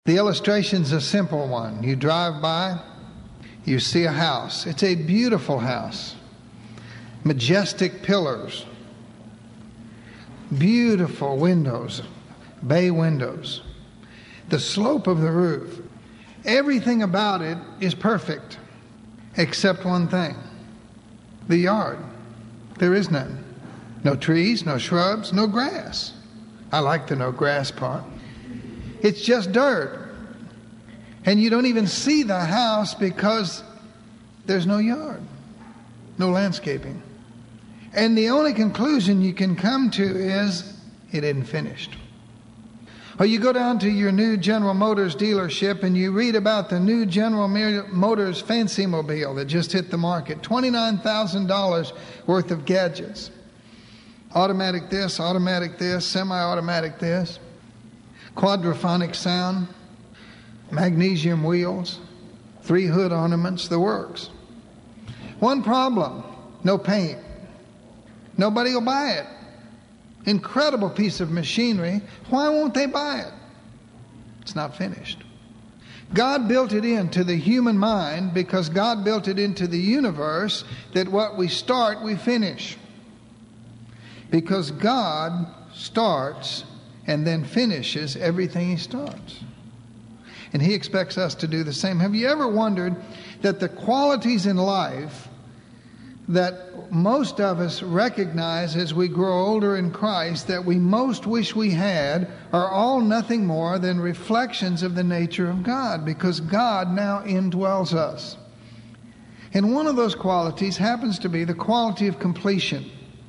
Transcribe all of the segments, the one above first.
The illustration's a simple one. You drive by, you see a house. It's a beautiful house. Majestic pillars. Beautiful windows, bay windows. The slope of the roof. Everything about it is perfect, except one thing. The yard. There is none. No trees, no shrubs, no grass. I like the no grass part. It's just dirt. And you don't even see the house because there's no yard, no landscaping. And the only conclusion you can come to is it isn't finished. Or you go down to your new General Motors dealership and you read about the new General Motors Fancy Mobile that just hit the market. $29,000 worth of gadgets. Automatic this, semi-automatic this. Quadraphonic sound, magnesium wheels, 3 hood ornaments, the works. One problem, no paint. Nobody will buy it. Incredible piece of machinery. Why won't they buy it? It's not finished. God built it into the human mind because God built it into the universe that what we start, we finish. Because God starts and then finishes everything He starts. And He expects us to do the same. Have you ever wondered that the qualities in life that most of us recognize as we grow older in Christ that we most wish we had are all nothing more than reflections of the nature of God, because God now indwells us. And one of those qualities happens to be the quality of completion,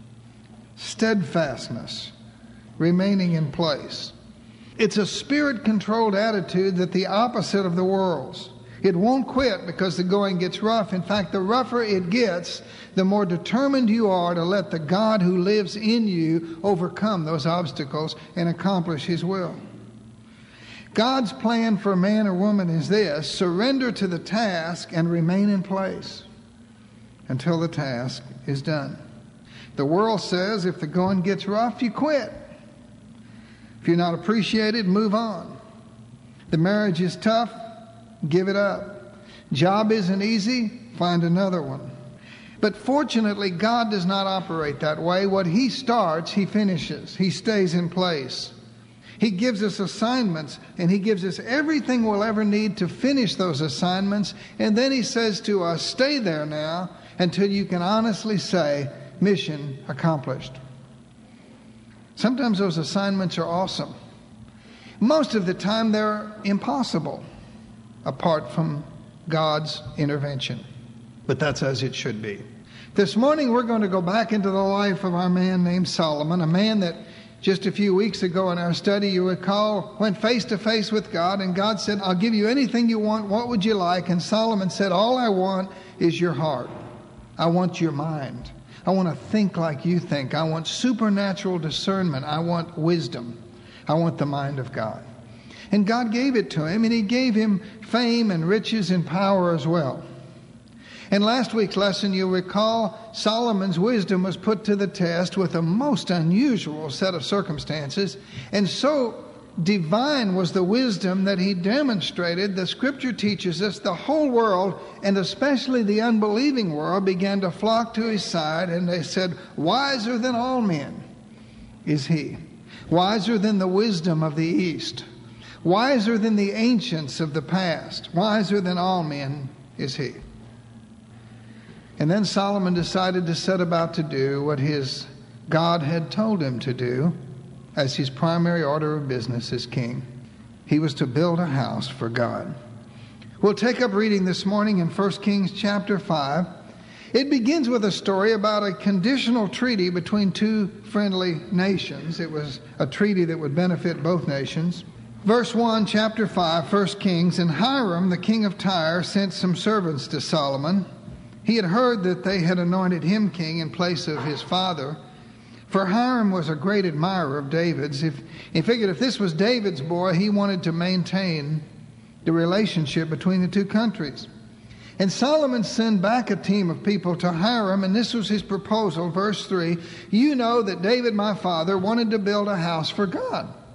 steadfastness, remaining in place. It's a spirit-controlled attitude that the opposite of the world's. It won't quit because the going gets rough. In fact, the rougher it gets, the more determined you are to let the God who lives in you overcome those obstacles and accomplish His will. God's plan for man or woman is this: surrender to the task and remain in place until the task is done. The world says if the going gets rough, you quit. If you're not appreciated, move on. The marriage is tough, give it up. Job isn't easy, find another one. But fortunately, God does not operate that way. What He starts, He finishes. He stays in place. He gives us assignments, and He gives us everything we'll ever need to finish those assignments. And then He says to us, stay there now until you can honestly say, mission accomplished. Sometimes those assignments are awesome. Most of the time, they're impossible apart from God's intervention. But that's as it should be. This morning we're going to go back into the life of our man named Solomon, a man that just a few weeks ago in our study, you recall, went face to face with God, and God said, I'll give you anything you want. What would you like? And Solomon said, all I want is your heart. I want your mind. I want to think like you think. I want supernatural discernment. I want wisdom. I want the mind of God. And God gave it to him, and He gave him fame and riches and power as well. In last week's lesson, you'll recall, Solomon's wisdom was put to the test with a most unusual set of circumstances. And so divine was the wisdom that he demonstrated. The Scripture teaches us the whole world, and especially the unbelieving world, began to flock to his side, and they said, wiser than all men is he. Wiser than the wisdom of the East. Wiser than the ancients of the past. Wiser than all men is he. And then Solomon decided to set about to do what his God had told him to do as his primary order of business as king. He was to build a house for God. We'll take up reading this morning in 1 Kings chapter 5. It begins with a story about a conditional treaty between two friendly nations. It was a treaty that would benefit both nations. Verse 1, chapter 5, 1 Kings. And Hiram, the king of Tyre, sent some servants to Solomon. He had heard that they had anointed him king in place of his father. For Hiram was a great admirer of David's. He figured if this was David's boy, he wanted to maintain the relationship between the two countries. And Solomon sent back a team of people to Hiram, and this was his proposal. Verse 3, you know that David, my father, wanted to build a house for God.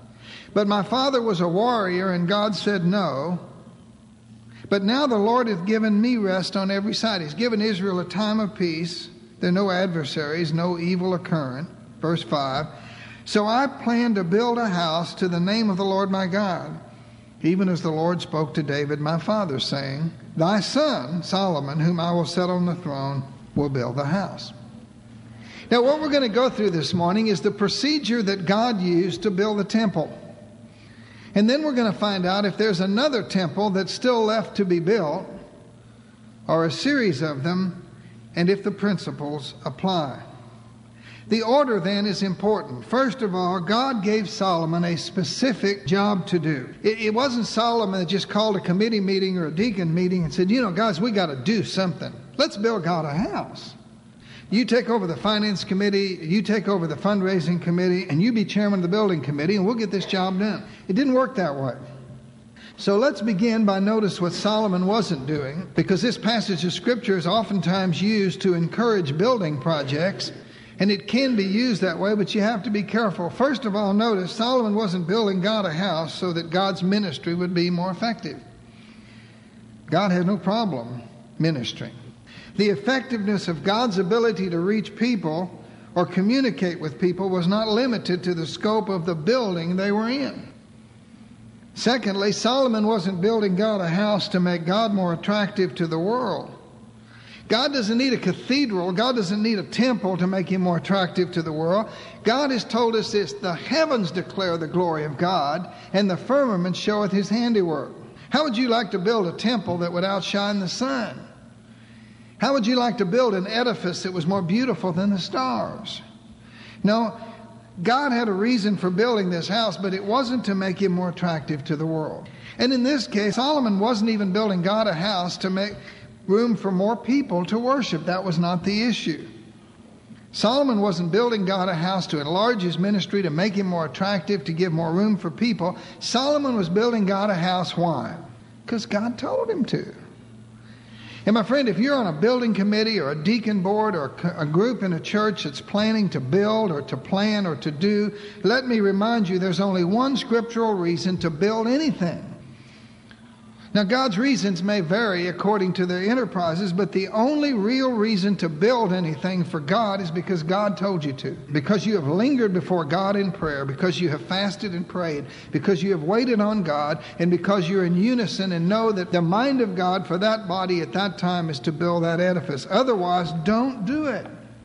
But my father was a warrior, and God said no. But now the Lord hath given me rest on every side. He's given Israel a time of peace. There are no adversaries, no evil occurring. Verse 5. So I plan to build a house to the name of the Lord my God, even as the Lord spoke to David my father, saying, Thy son, Solomon, whom I will set on the throne, will build the house. Now, what we're going to go through this morning is the procedure that God used to build the temple. And then we're going to find out if there's another temple that's still left to be built, or a series of them, and if the principles apply. The order then is important. First of all, God gave Solomon a specific job to do. It wasn't Solomon that just called a committee meeting or a deacon meeting and said, guys, we got to do something. Let's build God a house. You take over the finance committee, you take over the fundraising committee, and you be chairman of the building committee, and we'll get this job done. It didn't work that way. So let's begin by notice what Solomon wasn't doing, because this passage of Scripture is oftentimes used to encourage building projects, and it can be used that way, but you have to be careful. First of all, notice Solomon wasn't building God a house so that God's ministry would be more effective. God had no problem ministering. The effectiveness of God's ability to reach people or communicate with people was not limited to the scope of the building they were in. Secondly, Solomon wasn't building God a house to make God more attractive to the world. God doesn't need a cathedral. God doesn't need a temple to make him more attractive to the world. God has told us this, the heavens declare the glory of God, and the firmament showeth his handiwork. How would you like to build a temple that would outshine the sun? How would you like to build an edifice that was more beautiful than the stars? No, God had a reason for building this house, but it wasn't to make him more attractive to the world. And in this case, Solomon wasn't even building God a house to make room for more people to worship. That was not the issue. Solomon wasn't building God a house to enlarge his ministry, to make him more attractive, to give more room for people. Solomon was building God a house. Why? Because God told him to. And my friend, if you're on a building committee or a deacon board or a group in a church that's planning to build or to plan or to do, let me remind you there's only one scriptural reason to build anything. Now, God's reasons may vary according to their enterprises, but the only real reason to build anything for God is because God told you to. Because you have lingered before God in prayer, because you have fasted and prayed, because you have waited on God, and because you're in unison and know that the mind of God for that body at that time is to build that edifice. Otherwise, don't do it.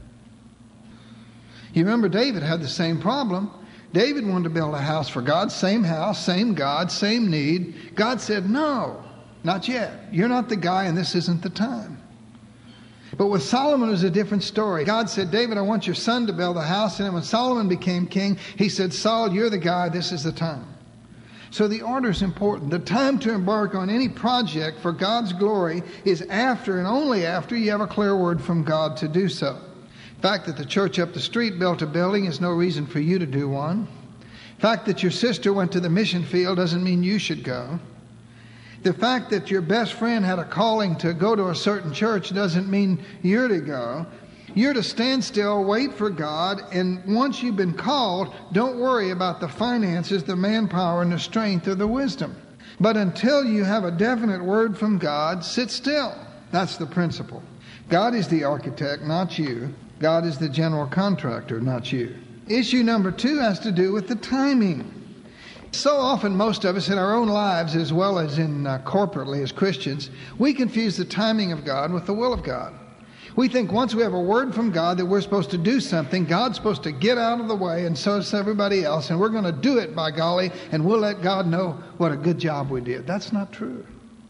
You remember David had the same problem. David wanted to build a house for God, same house, same God, same need. God said, no, not yet. You're not the guy and this isn't the time. But with Solomon it was a different story. God said, David, I want your son to build a house. And then when Solomon became king, he said, Saul, you're the guy, this is the time. So the order is important. The time to embark on any project for God's glory is after and only after you have a clear word from God to do so. The fact that the church up the street built a building is no reason for you to do one. The fact that your sister went to the mission field doesn't mean you should go. The fact that your best friend had a calling to go to a certain church doesn't mean you're to go. You're to stand still, wait for God, and once you've been called, don't worry about the finances, the manpower, and the strength or the wisdom. But until you have a definite word from God, sit still. That's the principle. God is the architect, not you. God is the general contractor, not you. Issue number 2 has to do with the timing. So often, most of us in our own lives, as well as in corporately as Christians, we confuse the timing of God with the will of God. We think once we have a word from God that we're supposed to do something, God's supposed to get out of the way, and so is everybody else, and we're going to do it, by golly, and we'll let God know what a good job we did. That's not true.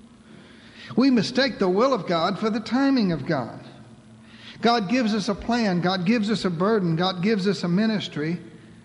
We mistake the will of God for the timing of God. God gives us a plan. God gives us a burden. God gives us a ministry.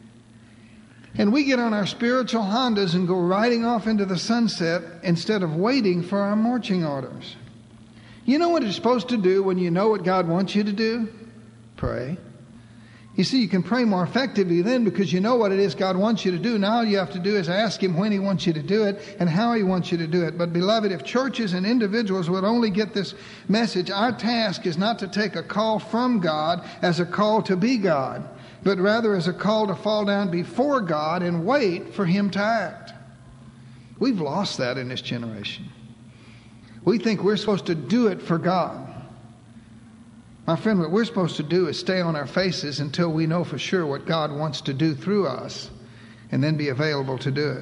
And we get on our spiritual Hondas and go riding off into the sunset instead of waiting for our marching orders. You know what you're supposed to do when you know what God wants you to do? Pray. You see, you can pray more effectively then because you know what it is God wants you to do. Now all you have to do is ask Him when He wants you to do it and how He wants you to do it. But beloved, if churches and individuals would only get this message, our task is not to take a call from God as a call to be God. but rather as a call to fall down before God and wait for Him to act. We've lost that in this generation. We think we're supposed to do it for God. My friend, what we're supposed to do is stay on our faces until we know for sure what God wants to do through us, and then be available to do it.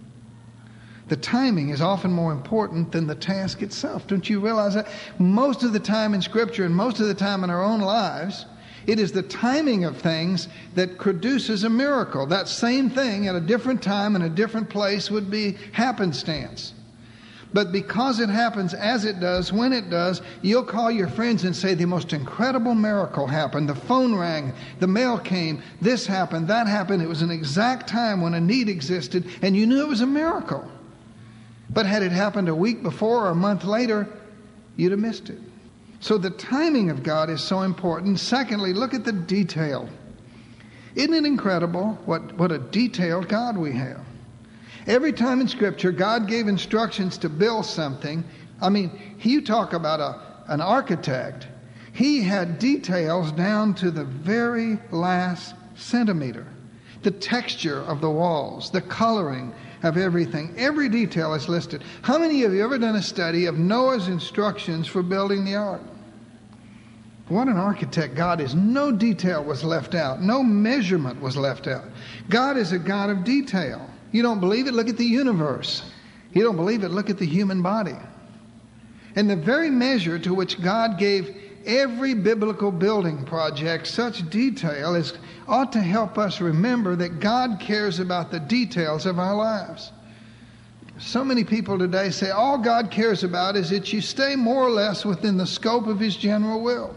The timing is often more important than the task itself. Don't you realize that? Most of the time in Scripture and most of the time in our own lives, it is the timing of things that produces a miracle. That same thing at a different time in a different place would be happenstance. But because it happens as it does, when it does, you'll call your friends and say the most incredible miracle happened. The phone rang, the mail came, this happened, that happened. It was an exact time when a need existed, and you knew it was a miracle. But had it happened a week before or a month later, you'd have missed it. So the timing of God is so important. Secondly, look at the detail. Isn't it incredible what a detailed God we have? Every time in Scripture God gave instructions to build something, you talk about an architect. He had details down to the very last centimeter. The texture of the walls, the coloring of everything. Every detail is listed. How many of you have ever done a study of Noah's instructions for building the ark? What an architect God is. No detail was left out. No measurement was left out. God is a God of detail. You don't believe it? Look at the universe. You don't believe it? Look at the human body. And the very measure to which God gave every biblical building project such detail ought to help us remember that God cares about the details of our lives. So many people today say all God cares about is that you stay more or less within the scope of His general will.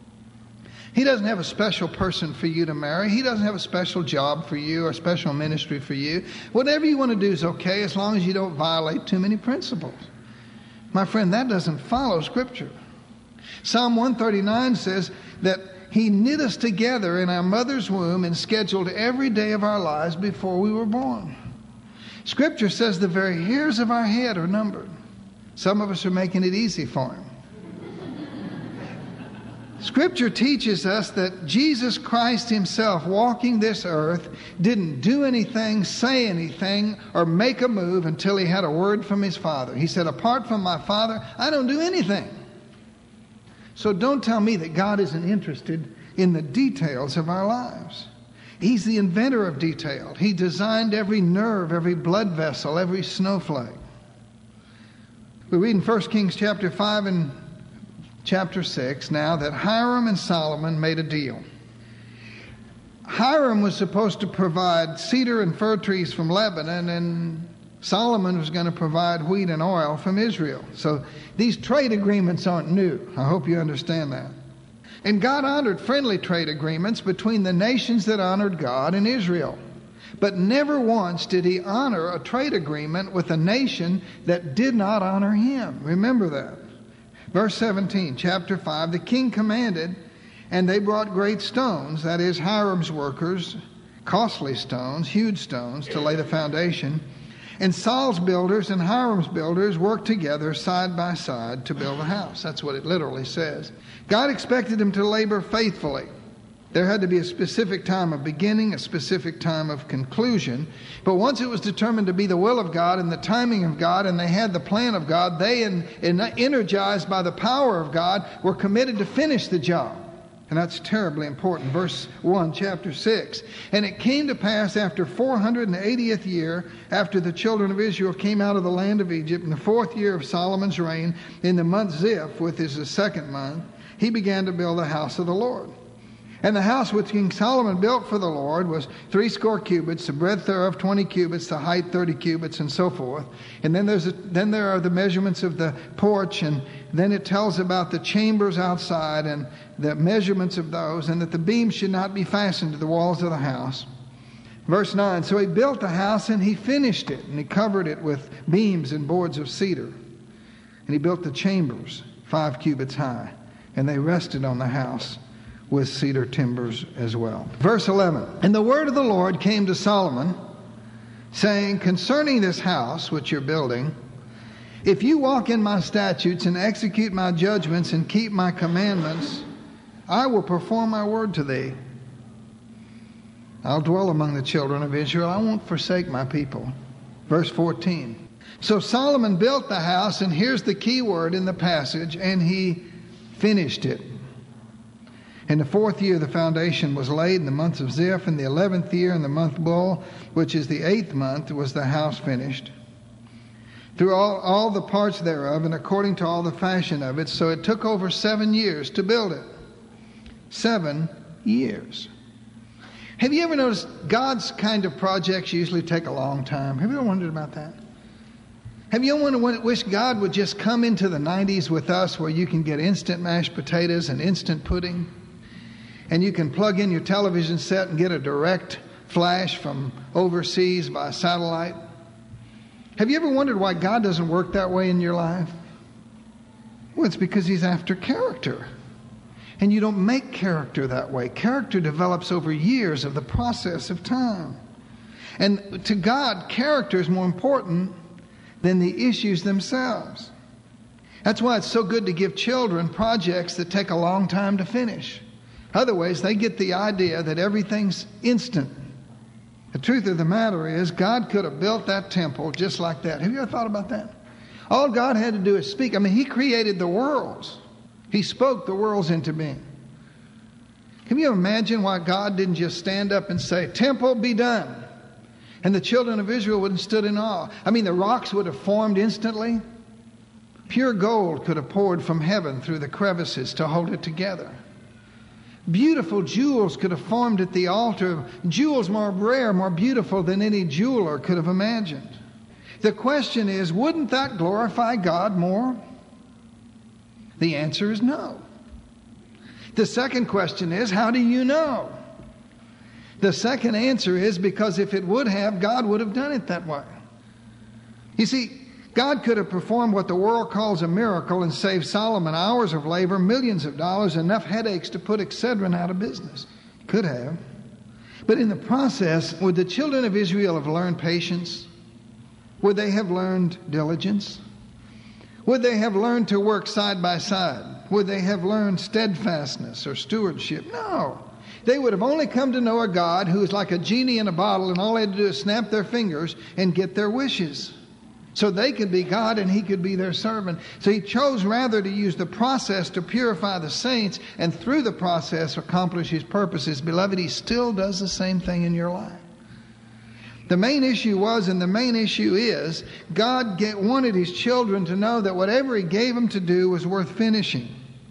He doesn't have a special person for you to marry. He doesn't have a special job for you or a special ministry for you. Whatever you want to do is okay as long as you don't violate too many principles. My friend, that doesn't follow Scripture. Psalm 139 says that He knit us together in our mother's womb and scheduled every day of our lives before we were born. Scripture says the very hairs of our head are numbered. Some of us are making it easy for Him. Scripture teaches us that Jesus Christ Himself, walking this earth, didn't do anything, say anything, or make a move until He had a word from His Father. He said, apart from my Father, I don't do anything. So don't tell me that God isn't interested in the details of our lives. He's the inventor of detail. He designed every nerve, every blood vessel, every snowflake. We read in 1 Kings chapter 5 and chapter 6 now that Hiram and Solomon made a deal. Hiram was supposed to provide cedar and fir trees from Lebanon, and Solomon was going to provide wheat and oil from Israel. So these trade agreements aren't new. I hope you understand that. And God honored friendly trade agreements between the nations that honored God and Israel. But never once did He honor a trade agreement with a nation that did not honor Him. Remember that. Verse 17, chapter 5, the king commanded, and they brought great stones, that is, Hiram's workers, costly stones, huge stones, to lay the foundation. And Saul's builders and Hiram's builders worked together side by side to build the house. That's what it literally says. God expected them to labor faithfully. There had to be a specific time of beginning, a specific time of conclusion. But once it was determined to be the will of God and the timing of God, and they had the plan of God, they, energized by the power of God, were committed to finish the job. And that's terribly important. Verse 1, chapter 6. And it came to pass after 480th year, after the children of Israel came out of the land of Egypt, in the 4th year of Solomon's reign, in the month Ziph, which is the 2nd month, he began to build the house of the Lord. And the house which King Solomon built for the Lord was 60 cubits, the breadth thereof 20 cubits, the height 30 cubits, and so forth. And then there are the measurements of the porch, and then it tells about the chambers outside and the measurements of those, and that the beams should not be fastened to the walls of the house. Verse 9, so he built the house and he finished it, and he covered it with beams and boards of cedar. And he built the chambers 5 cubits high, and they rested on the house with cedar timbers as well. Verse 11, and the word of the Lord came to Solomon, saying, concerning this house which you're building, if you walk in my statutes and execute my judgments and keep my commandments, I will perform my word to thee. I'll dwell among the children of Israel. I won't forsake my people. Verse 14. So Solomon built the house, and here's the key word in the passage, and he finished it. In the 4th year, the foundation was laid in the month of Ziph. In the 11th year, in the month Bul, which is the 8th month, was the house finished. Through all the parts thereof, and according to all the fashion of it. So it took over 7 years to build it. 7 years. Have you ever noticed God's kind of projects usually take a long time? Have you ever wondered about that? Have you ever wished God would just come into the 90s with us, where you can get instant mashed potatoes and instant pudding? And you can plug in your television set and get a direct flash from overseas by satellite? Have you ever wondered why God doesn't work that way in your life? Well, it's because He's after character. And you don't make character that way. Character develops over years of the process of time. And to God, character is more important than the issues themselves. That's why it's so good to give children projects that take a long time to finish. Otherwise, they get the idea that everything's instant. The truth of the matter is, God could have built that temple just like that. Have you ever thought about that? All God had to do is speak. I mean, He created the worlds. He spoke the worlds into being. Can you imagine why God didn't just stand up and say, "Temple, be done"? And the children of Israel would have stood in awe. I mean, the rocks would have formed instantly. Pure gold could have poured from heaven through the crevices to hold it together. Beautiful jewels could have formed at the altar. Jewels more rare, more beautiful than any jeweler could have imagined. The question is, wouldn't that glorify God more? The answer is no. The second question is, how do you know? The second answer is because if it would have, God would have done it that way. You see, God could have performed what the world calls a miracle and saved Solomon hours of labor, millions of dollars, enough headaches to put Excedrin out of business. Could have. But in the process, would the children of Israel have learned patience? Would they have learned diligence? Would they have learned to work side by side? Would they have learned steadfastness or stewardship? No. They would have only come to know a God who is like a genie in a bottle, and all they had to do is snap their fingers and get their wishes. So they could be God and He could be their servant. So He chose rather to use the process to purify the saints, and through the process accomplish His purposes. Beloved, He still does the same thing in your life. The main issue was, and the main issue is, God wanted His children to know that whatever He gave them to do was worth finishing.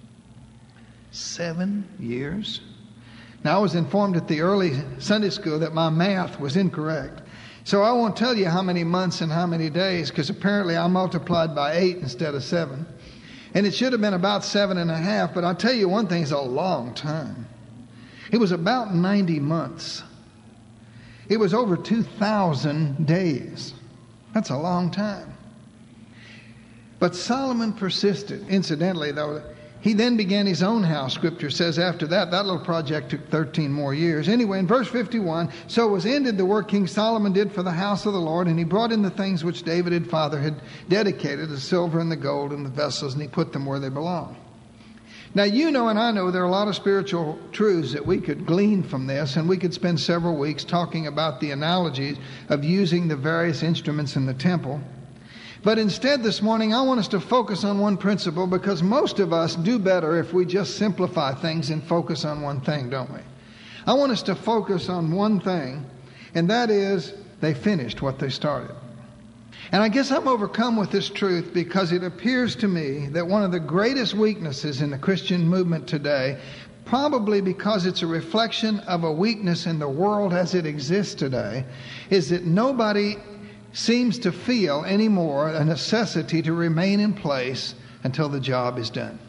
7 years? Now, I was informed at the early Sunday school that my math was incorrect. So I won't tell you how many months and how many days, because apparently I multiplied by 8 instead of 7. And it should have been about 7.5, but I'll tell you one thing, it's a long time. It was about 90 months. It was over 2,000 days. That's a long time. But Solomon persisted. Incidentally, though, he then began his own house. Scripture says after that little project took 13 more years. Anyway, in verse 51, so was ended the work King Solomon did for the house of the Lord, and he brought in the things which David his father had dedicated, the silver and the gold and the vessels, and he put them where they belong. Now, you know and I know there are a lot of spiritual truths that we could glean from this, and we could spend several weeks talking about the analogies of using the various instruments in the temple. But instead this morning, I want us to focus on one principle, because most of us do better if we just simplify things and focus on one thing, don't we? I want us to focus on one thing, and that is they finished what they started. And I guess I'm overcome with this truth because it appears to me that one of the greatest weaknesses in the Christian movement today, probably because it's a reflection of a weakness in the world as it exists today, is that nobody seems to feel anymore a necessity to remain in place until the job is done.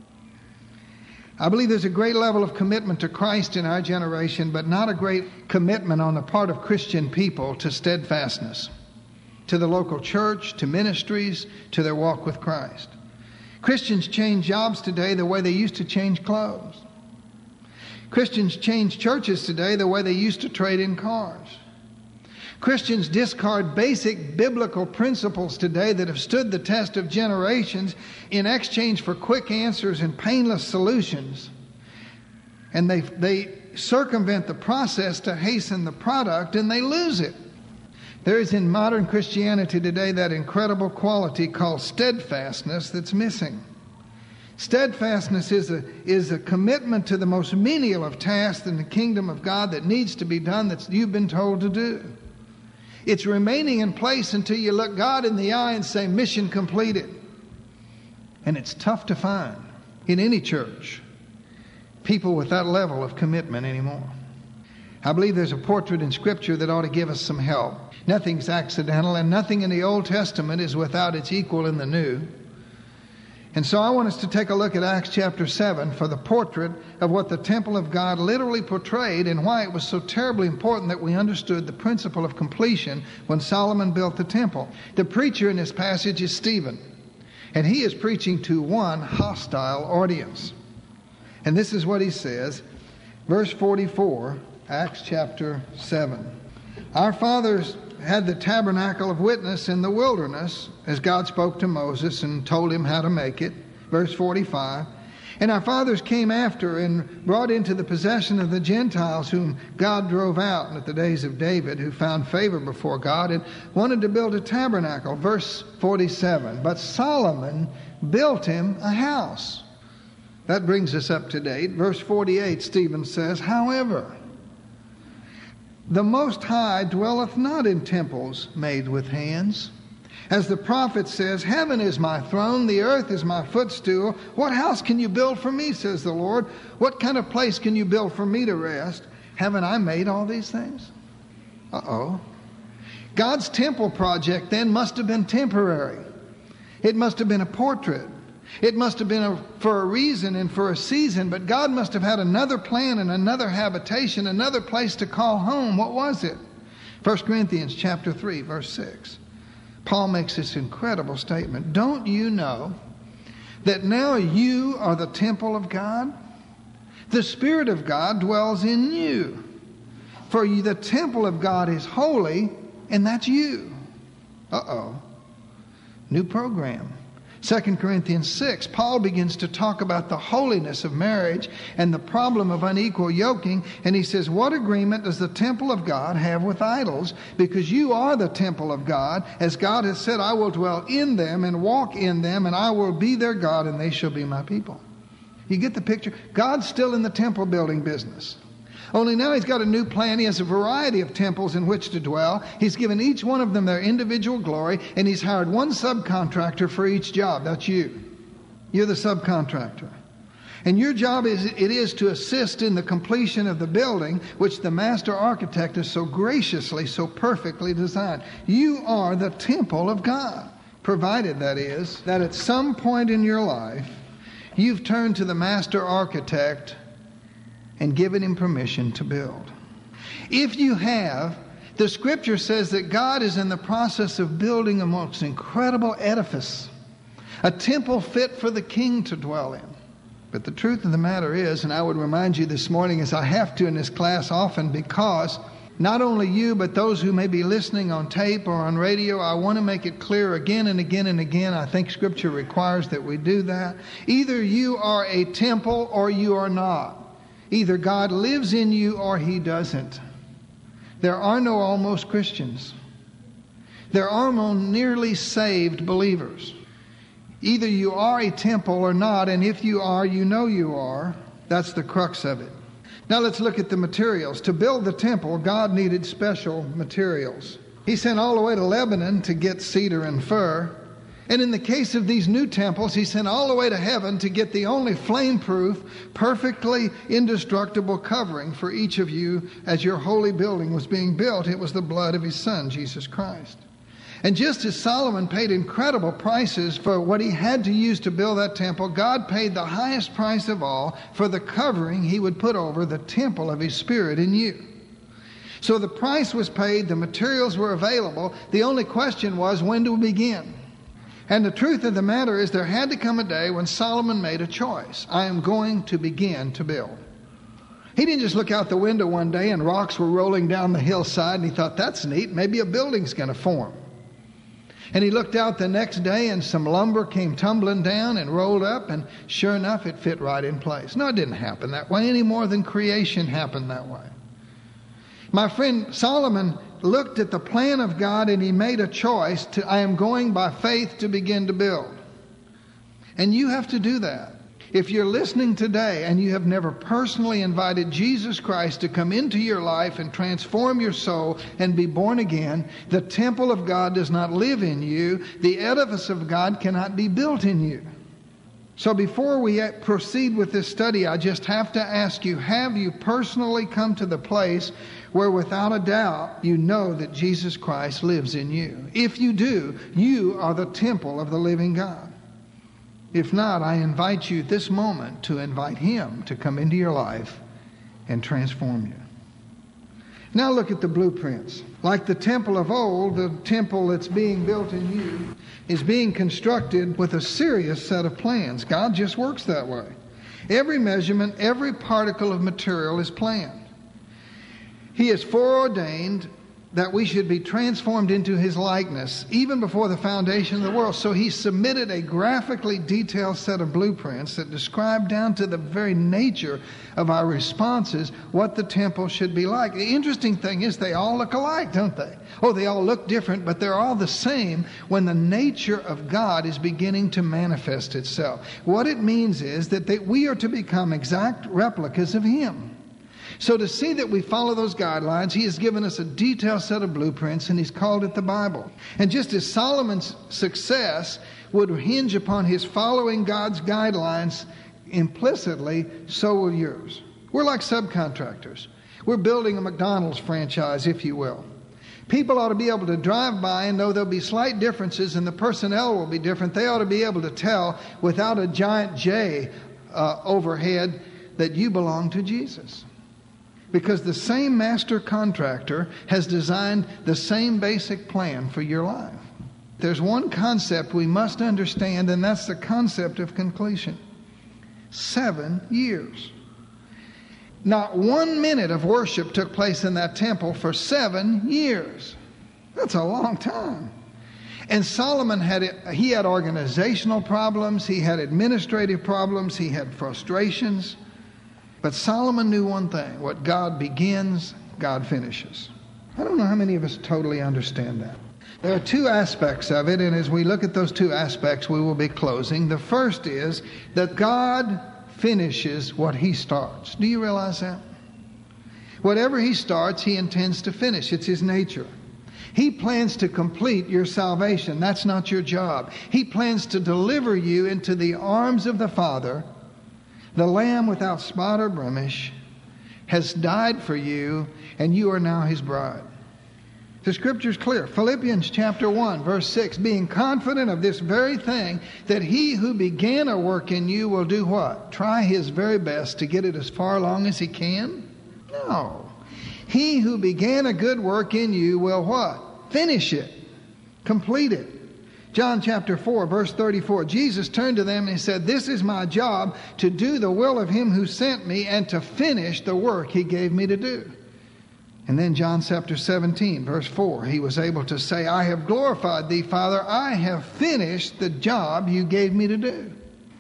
I believe there's a great level of commitment to Christ in our generation, but not a great commitment on the part of Christian people to steadfastness, to the local church, to ministries, to their walk with Christ. Christians change jobs today the way they used to change clothes. Christians change churches today the way they used to trade in cars. Christians discard basic biblical principles today that have stood the test of generations in exchange for quick answers and painless solutions. And they circumvent the process to hasten the product, and they lose it. There is in modern Christianity today that incredible quality called steadfastness that's missing. Steadfastness is a commitment to the most menial of tasks in the kingdom of God that needs to be done, that you've been told to do. It's remaining in place until you look God in the eye and say, mission completed. And it's tough to find in any church people with that level of commitment anymore. I believe there's a portrait in Scripture that ought to give us some help. Nothing's accidental, and nothing in the Old Testament is without its equal in the New. And so I want us to take a look at Acts chapter 7 for the portrait of what the temple of God literally portrayed and why it was so terribly important that we understood the principle of completion when Solomon built the temple. The preacher in this passage is Stephen, and he is preaching to one hostile audience. And this is what he says, verse 44, Acts chapter 7. Our fathers had the tabernacle of witness in the wilderness, as God spoke to Moses and told him how to make it. Verse 45. And our fathers came after and brought into the possession of the Gentiles whom God drove out at the days of David, who found favor before God and wanted to build a tabernacle. Verse 47. But Solomon built him a house. That brings us up to date. Verse 48, Stephen says, however, the Most High dwelleth not in temples made with hands. As the prophet says, heaven is my throne, the earth is my footstool. What house can you build for me, says the Lord? What kind of place can you build for me to rest? Haven't I made all these things? Uh-oh. God's temple project then must have been temporary. It must have been a portrait. It must have been for a reason and for a season, but God must have had another plan and another habitation, another place to call home. What was it? 1 Corinthians chapter 3, verse 6. Paul makes this incredible statement. Don't you know that now you are the temple of God? The Spirit of God dwells in you. For you, the temple of God is holy, and that's you. Uh-oh. New program. 2 Corinthians 6, Paul begins to talk about the holiness of marriage and the problem of unequal yoking. And he says, what agreement does the temple of God have with idols? Because you are the temple of God. As God has said, I will dwell in them and walk in them, and I will be their God, and they shall be my people. You get the picture? God's still in the temple building business. Only now he's got a new plan. He has a variety of temples in which to dwell. He's given each one of them their individual glory, and he's hired one subcontractor for each job. That's you. You're the subcontractor. And your job is to assist in the completion of the building, which the master architect has so graciously, so perfectly designed. You are the temple of God, provided, that is, that at some point in your life, you've turned to the master architect and given him permission to build. If you have, the Scripture says that God is in the process of building a most incredible edifice, a temple fit for the king to dwell in. But the truth of the matter is, and I would remind you this morning, as I have to in this class often, because not only you, but those who may be listening on tape or on radio, I want to make it clear again and again and again. I think Scripture requires that we do that. Either you are a temple or you are not. Either God lives in you or he doesn't. There are no almost Christians. There are no nearly saved believers. Either you are a temple or not, and if you are, you know you are. That's the crux of it. Now let's look at the materials. To build the temple, God needed special materials. He sent all the way to Lebanon to get cedar and fir. And in the case of these new temples, he sent all the way to heaven to get the only flame-proof, perfectly indestructible covering for each of you as your holy building was being built. It was the blood of his Son, Jesus Christ. And just as Solomon paid incredible prices for what he had to use to build that temple, God paid the highest price of all for the covering he would put over the temple of his Spirit in you. So the price was paid, the materials were available. The only question was, when do we begin? And the truth of the matter is, there had to come a day when Solomon made a choice. I am going to begin to build. He didn't just look out the window one day and rocks were rolling down the hillside and he thought, that's neat, maybe a building's going to form. And he looked out the next day and some lumber came tumbling down and rolled up, and sure enough, it fit right in place. No, it didn't happen that way any more than creation happened that way. My friend Solomon looked at the plan of God and he made a choice I am going by faith to begin to build. And you have to do that. If you're listening today and you have never personally invited Jesus Christ to come into your life and transform your soul and be born again, the temple of God does not live in you. The edifice of God cannot be built in you. So before we proceed with this study, I just have to ask you, have you personally come to the place where without a doubt you know that Jesus Christ lives in you? If you do, you are the temple of the living God. If not, I invite you this moment to invite Him to come into your life and transform you. Now look at the blueprints. Like the temple of old, the temple that's being built in you is being constructed with a serious set of plans. God just works that way. Every measurement, every particle of material is planned. He has foreordained that we should be transformed into His likeness even before the foundation of the world. So He submitted a graphically detailed set of blueprints that describe down to the very nature of our responses what the temple should be like. The interesting thing is they all look alike, don't they? Oh, they all look different, but they're all the same when the nature of God is beginning to manifest itself. What it means is that we are to become exact replicas of Him. So to see that we follow those guidelines, He has given us a detailed set of blueprints, and He's called it the Bible. And just as Solomon's success would hinge upon his following God's guidelines implicitly, so will yours. We're like subcontractors. We're building a McDonald's franchise, if you will. People ought to be able to drive by and know there'll be slight differences and the personnel will be different. They ought to be able to tell without a giant J overhead that you belong to Jesus. Because the same master contractor has designed the same basic plan for your life. There's one concept we must understand, and that's the concept of completion. 7 years. Not 1 minute of worship took place in that temple for 7 years. That's a long time. And Solomon had organizational problems, he had administrative problems, he had frustrations. But Solomon knew one thing: what God begins, God finishes. I don't know how many of us totally understand that. There are two aspects of it, and as we look at those two aspects, we will be closing. The first is that God finishes what He starts. Do you realize that? Whatever He starts, He intends to finish. It's His nature. He plans to complete your salvation. That's not your job. He plans to deliver you into the arms of the Father. The Lamb without spot or blemish has died for you, and you are now His bride. The Scripture's clear. Philippians chapter 1, verse 6, being confident of this very thing, that He who began a work in you will do what? Try His very best to get it as far along as He can? No. He who began a good work in you will what? Finish it. Complete it. John chapter 4, verse 34, Jesus turned to them and He said, this is my job, to do the will of Him who sent me and to finish the work He gave me to do. And then John chapter 17, verse 4, He was able to say, I have glorified Thee, Father. I have finished the job You gave me to do.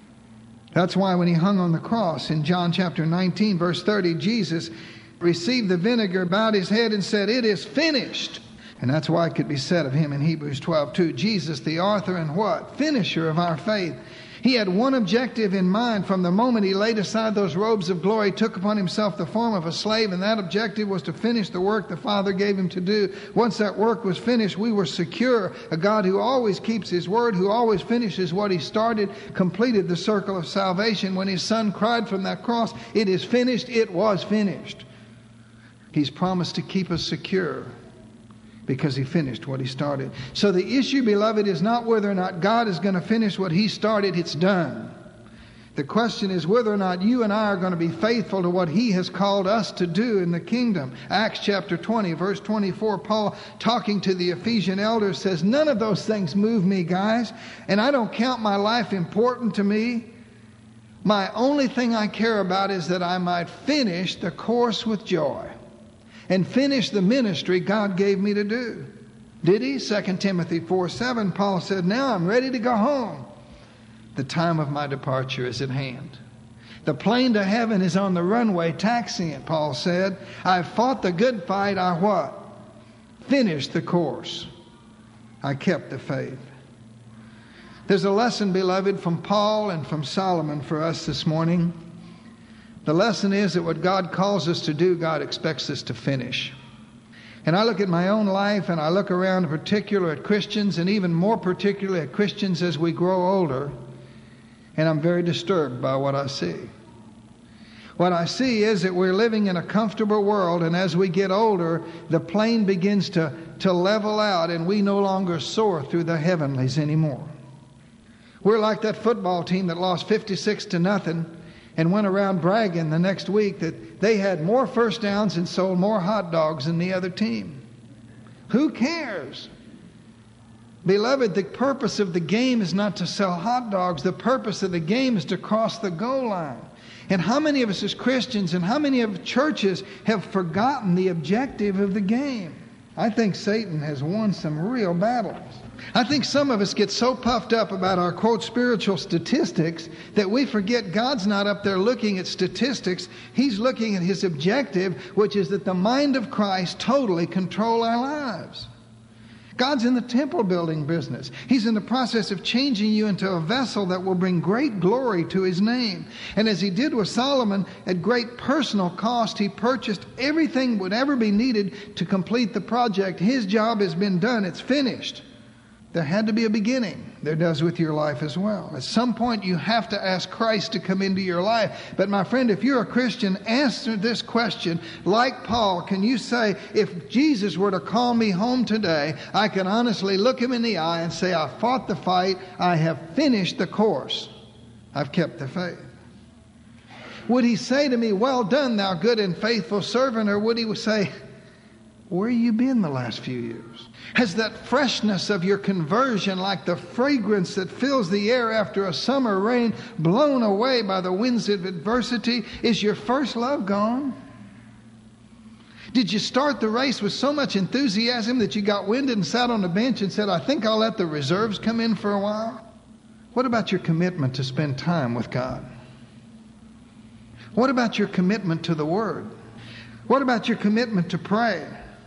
That's why when He hung on the cross in John chapter 19, verse 30, Jesus received the vinegar, bowed His head and said, it is finished. And that's why it could be said of Him in Hebrews 12:2, Jesus, the author and what? Finisher of our faith. He had one objective in mind from the moment He laid aside those robes of glory, took upon Himself the form of a slave, and that objective was to finish the work the Father gave Him to do. Once that work was finished, we were secure. A God who always keeps His word, who always finishes what He started, completed the circle of salvation. When His Son cried from that cross, it is finished, it was finished. He's promised to keep us secure, because He finished what He started. So the issue, beloved, is not whether or not God is going to finish what He started. It's done. The question is whether or not you and I are going to be faithful to what He has called us to do in the kingdom. Acts chapter 20, verse 24, Paul, talking to the Ephesian elders, says, none of those things move me, guys, and I don't count my life important to me. My only thing I care about is that I might finish the course with joy and finish the ministry God gave me to do. Did he? 2 Timothy 4:7, Paul said, now I'm ready to go home. The time of my departure is at hand. The plane to heaven is on the runway taxiing it, Paul said. I've fought the good fight. I what? Finished the course. I kept the faith. There's a lesson, beloved, from Paul and from Solomon for us this morning. The lesson is that what God calls us to do, God expects us to finish. And I look at my own life and I look around in particular at Christians, and even more particularly at Christians as we grow older, and I'm very disturbed by what I see. What I see is that we're living in a comfortable world, and as we get older, the plane begins to level out, and we no longer soar through the heavenlies anymore. We're like that football team that lost 56-0 and went around bragging the next week that they had more first downs and sold more hot dogs than the other team. Who cares? Beloved, the purpose of the game is not to sell hot dogs. The purpose of the game is to cross the goal line. And how many of us as Christians and how many of churches have forgotten the objective of the game? I think Satan has won some real battles. I think some of us get so puffed up about our, quote, spiritual statistics that we forget God's not up there looking at statistics. He's looking at His objective, which is that the mind of Christ totally control our lives. God's in the temple building business. He's in the process of changing you into a vessel that will bring great glory to His name. And as He did with Solomon, at great personal cost, He purchased everything would ever be needed to complete the project. His job has been done. It's finished. There had to be a beginning. There does with your life as well. At some point, you have to ask Christ to come into your life. But my friend, if you're a Christian, answer this question. Like Paul, can you say, if Jesus were to call me home today, I can honestly look Him in the eye and say, I fought the fight. I have finished the course. I've kept the faith. Would He say to me, well done, thou good and faithful servant? Or would He say, where have you been the last few years? Has that freshness of your conversion, like the fragrance that fills the air after a summer rain, blown away by the winds of adversity? Is your first love gone? Did you start the race with so much enthusiasm that you got winded and sat on the bench and said, I think I'll let the reserves come in for a while? What about your commitment to spend time with God? What about your commitment to the Word? What about your commitment to pray?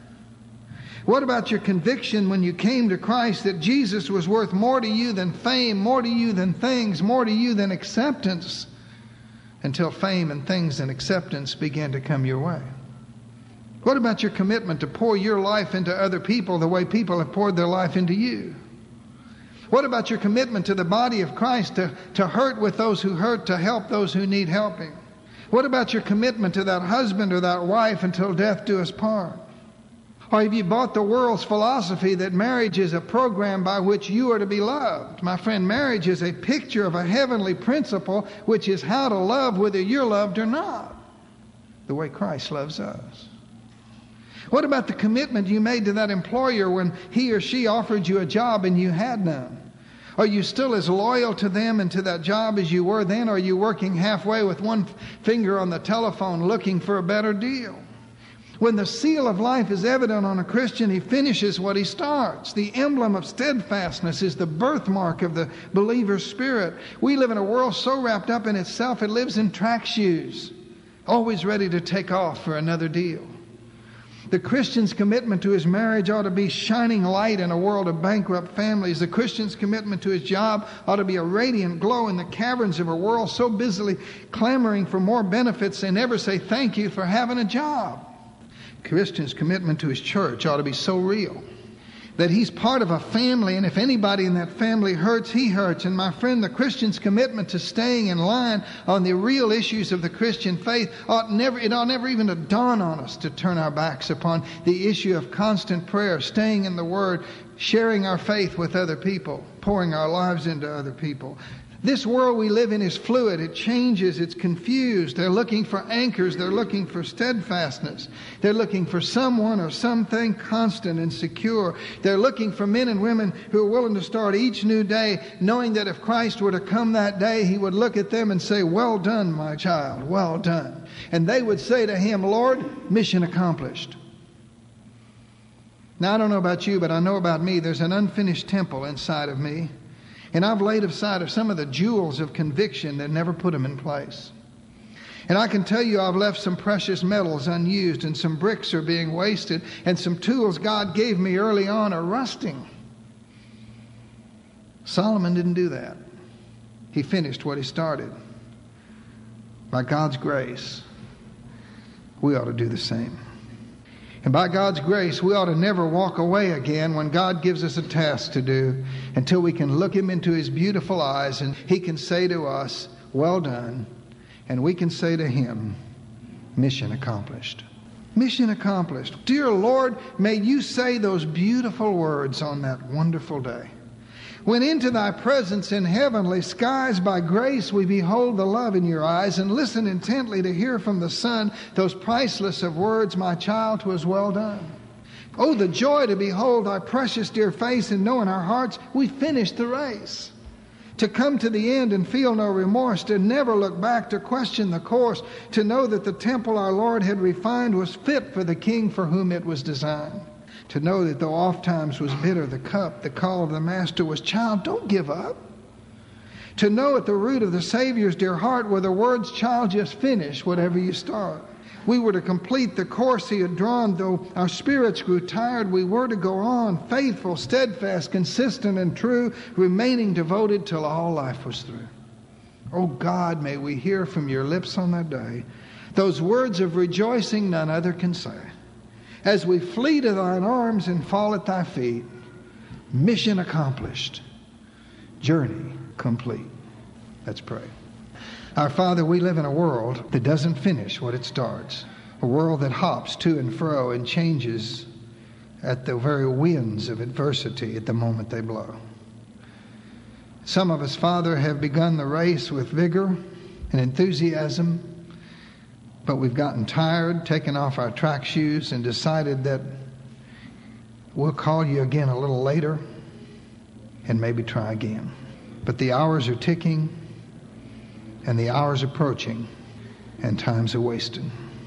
What about your conviction when you came to Christ that Jesus was worth more to you than fame, more to you than things, more to you than acceptance, until fame and things and acceptance began to come your way? What about your commitment to pour your life into other people the way people have poured their life into you? What about your commitment to the body of Christ to hurt with those who hurt, to help those who need helping? What about your commitment to that husband or that wife until death do us part? Or have you bought the world's philosophy that marriage is a program by which you are to be loved? My friend, marriage is a picture of a heavenly principle, which is how to love whether you're loved or not, the way Christ loves us. What about the commitment you made to that employer when he or she offered you a job and you had none? Are you still as loyal to them and to that job as you were then? Or are you working halfway with one finger on the telephone looking for a better deal? When the seal of life is evident on a Christian, he finishes what he starts. The emblem of steadfastness is the birthmark of the believer's spirit. We live in a world so wrapped up in itself, it lives in track shoes, always ready to take off for another deal. The Christian's commitment to his marriage ought to be shining light in a world of bankrupt families. The Christian's commitment to his job ought to be a radiant glow in the caverns of a world so busily clamoring for more benefits they never say thank you for having a job. Christian's commitment to his church ought to be so real that he's part of a family, and if anybody in that family hurts, he hurts. And my friend, the Christian's commitment to staying in line on the real issues of the Christian faith ought never even to dawn on us to turn our backs upon the issue of constant prayer, staying in the Word, sharing our faith with other people, pouring our lives into other people. This world we live in is fluid. It changes. It's confused. They're looking for anchors. They're looking for steadfastness. They're looking for someone or something constant and secure. They're looking for men and women who are willing to start each new day knowing that if Christ were to come that day, He would look at them and say, well done, my child, well done. And they would say to Him, Lord, mission accomplished. Now, I don't know about you, but I know about me. There's an unfinished temple inside of me. And I've laid aside of some of the jewels of conviction that never put them in place. And I can tell you I've left some precious metals unused, and some bricks are being wasted, and some tools God gave me early on are rusting. Solomon didn't do that. He finished what he started. By God's grace, we ought to do the same. And by God's grace, we ought to never walk away again when God gives us a task to do until we can look Him into His beautiful eyes and He can say to us, well done. And we can say to Him, mission accomplished. Mission accomplished. Dear Lord, may You say those beautiful words on that wonderful day. When into Thy presence in heavenly skies by grace we behold the love in Your eyes and listen intently to hear from the Son those priceless of words, my child, 'twas well done. Oh, the joy to behold Thy precious dear face and know in our hearts we finished the race. To come to the end and feel no remorse, to never look back, to question the course, to know that the temple our Lord had refined was fit for the King for whom it was designed. To know that though oft times was bitter the cup, the call of the Master was, child, don't give up. To know at the root of the Savior's dear heart were the words, child, just finish whatever you start. We were to complete the course He had drawn. Though our spirits grew tired, we were to go on, faithful, steadfast, consistent, and true, remaining devoted till all life was through. Oh God, may we hear from Your lips on that day those words of rejoicing none other can say. As we flee to Thine arms and fall at Thy feet, mission accomplished, journey complete. Let's pray. Our Father, we live in a world that doesn't finish what it starts. A world that hops to and fro and changes at the very winds of adversity at the moment they blow. Some of us, Father, have begun the race with vigor and enthusiasm, but we've gotten tired, taken off our track shoes, and decided that we'll call You again a little later and maybe try again. But the hours are ticking, and the hours approaching, and times are wasted.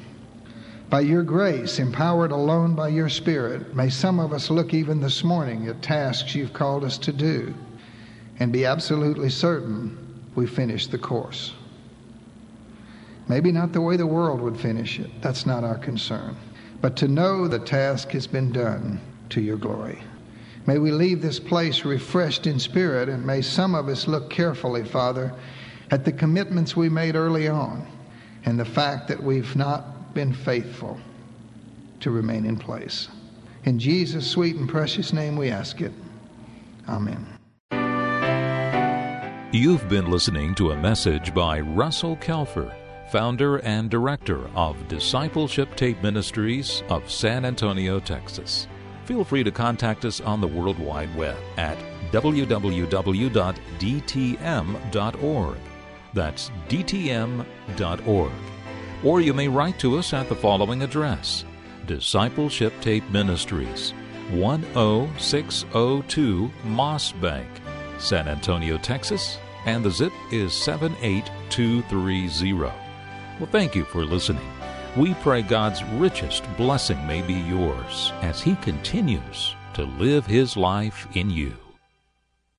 By Your grace, empowered alone by Your Spirit, may some of us look even this morning at tasks You've called us to do and be absolutely certain we finished the course. Maybe not the way the world would finish it. That's not our concern. But to know the task has been done to Your glory. May we leave this place refreshed in spirit, and may some of us look carefully, Father, at the commitments we made early on and the fact that we've not been faithful to remain in place. In Jesus' sweet and precious name we ask it. Amen. You've been listening to a message by Russell Kelfer, founder and director of Discipleship Tape Ministries of San Antonio, Texas. Feel free to contact us on the World Wide Web at www.dtm.org. That's dtm.org. Or you may write to us at the following address: Discipleship Tape Ministries, 10602 Moss Bank, San Antonio, Texas, and the zip is 78230. Well, thank you for listening. We pray God's richest blessing may be yours as He continues to live His life in you.